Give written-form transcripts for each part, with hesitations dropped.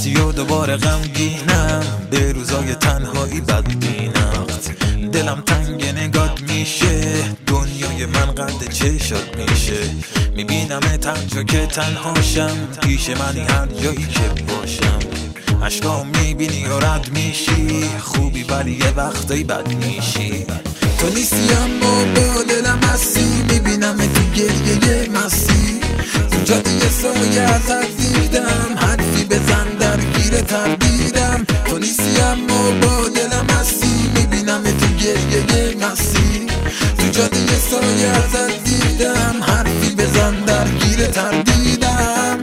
نیستی و دوباره غمگینم، به روزای تنهایی بدبینم. دلم تنگ نگات میشه، دنیای من قد چشات میشه. میبینم تنجا که تنهاشم، پیش منی هر جایی که باشم. عشقام میبینی و رد میشی، خوبی ولی یه وقتایی بد میشی. تو نیستی اما با دلم هستی، میبینم تو گریه مستی. تو جاده سایه ازت دیدم، حرفی بزن درگیر تردیدم. تو نیستی اما با دلم هستی، میبینم تو گریه مستی. تو جاده سایه ازت دیدم، حرفی بزن درگیر تردیدم.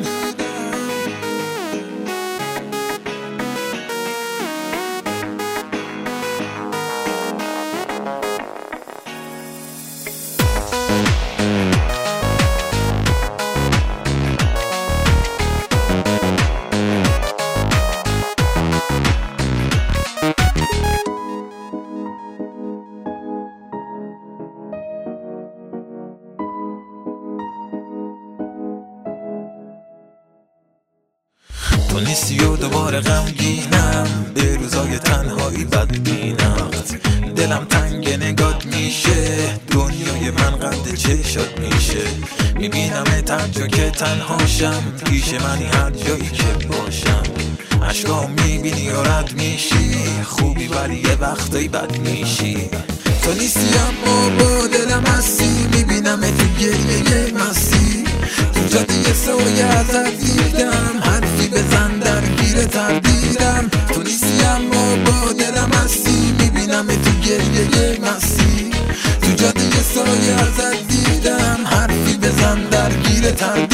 تو نیستی و دوباره غمگینم، به روزای تنهایی بدبینم. دلم تنگ نگات میشه، دنیای من قد چشات میشه. میبینم تنجا که تنهاشم، پیش منی هر جایی که باشم. عشقام میبینی و رد میشی، خوبی ولی یه وقتایی بد میشی. تو نیستی اما با دلم هستی، میبینم تو گریه مستی. تو جاده سایه ازت دیدم، حرفی بزن درگیر تردیدم. تو نیستی اما با دلم هستی، میبینم تو گریه مستی. تو جاده سایه ازت دیدم، حرفی بزن درگیر تردیدم.